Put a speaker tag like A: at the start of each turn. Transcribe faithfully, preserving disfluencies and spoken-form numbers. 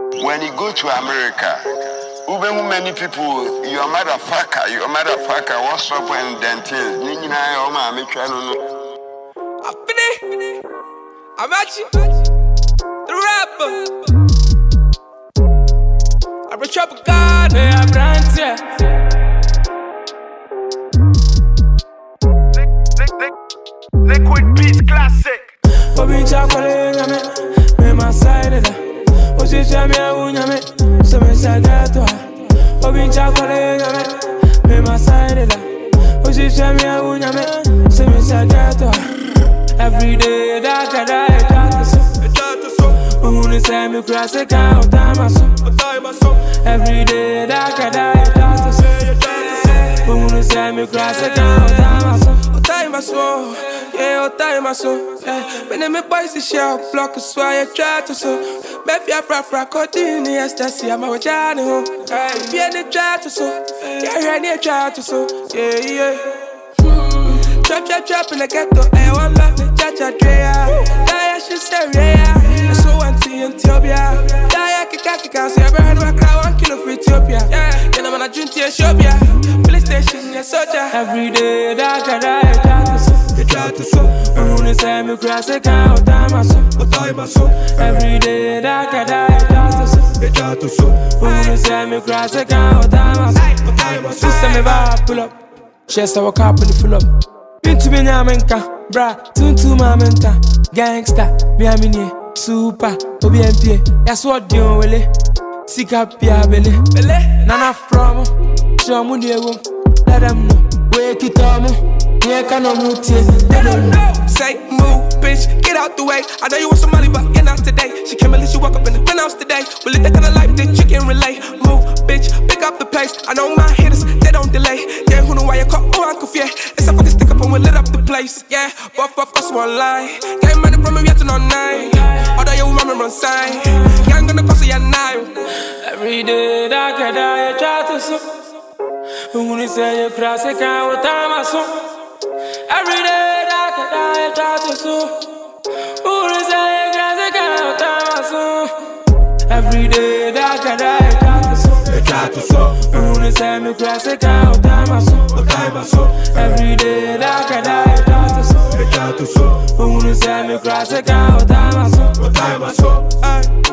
A: When you go to America, even many people, you're a motherfucker, you're a motherfucker, what's up when dentist? Nina, oh, my, I'm trying to know.
B: I'm at you, the rapper. I'm a trouble god, I'm brand, yeah.
C: Liquid Beats Classic.
B: Obi chocolate, yame, me my side of that. Oji jami awunyame, so me sagato. Obi chocolate, yame, me my side of that. Oji jami awunyame, so me sagato. Every day that I die, that's so. Who say me cross a cow, time so. Every day that I die, that's so. Who say me cross a cow, time so. Time so. Yeah, all time I saw. When me boys the shell block, so I try to so. Maybe I fra fra continue ecstasy. I'm a journey home. Be the try to so. Yeah, I try to so. Yeah, yeah. Trap, trap, trap in the ghetto. I want love the cha-cha drea. Die, she say yeah. So anti Ethiopia. Die, kika kika. So I heard my cry one kilo for Ethiopia. Yeah, then I'm on a junta Ethiopia. Police station, yeah, soldier. Every day that I die, try to so.
C: Try to so.
B: Who say me cross a cow, time so. Every day that I die, try to so.
C: Try to so.
B: Who say me cross a cow, time so. Who say me vibe pull up. Chest our car pull full up. Into me nyamenka, bra, tuntu mamenta. Gangsta, me amini, super, obi M P A. That's what you wele. Sika pia bele. Nana from, show mu de wo. Let them know, wake it up. Yeah, can no move they don't know. Say move, bitch, get out the way. I know you want some money, but you're not today. She can't believe she woke up in the penthouse today. We live that kind of life that you can relate. Move, bitch, pick up the pace. I know my hitters, they don't delay. Yeah, who know why you call? Oh, Uncle Fear. It's a fucking stick up and we lit up the place. Yeah, buff, buff, us one line. Getting money from me, we have to know nine. Although you remember on sign. Yeah, I'm gonna cost you a nine. Every day that I die, I try to so. Who say you cross a cow with time I so. Every day that I die, I try to so. Who say you cross a cow with time I so. Every day that I die, I try to so.
C: Try to so.
B: Who say me cross a cow with time I so. Every day that I die, I try to so.
C: Try to so.
B: Who say me cross a cow with time I so.
C: Time I so.